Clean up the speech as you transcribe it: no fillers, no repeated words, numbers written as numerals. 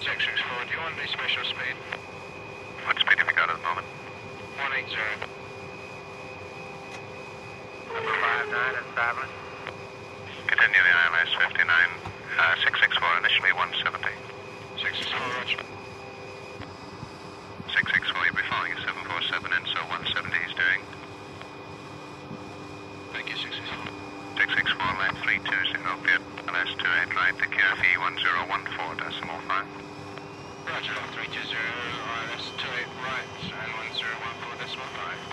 664, do you want any special speed? What speed have you got at the moment? 180. Number 59 and traveling. Continue the ILS 59, 664, initially 170. 664, roger. 664, you'll be following a 747 in, so 170 is doing. Thank you, 664. 664, line 320, clear LS 28 right, the QFE 1014.5. Roger, 320, RLS 28 right, and 1014.5.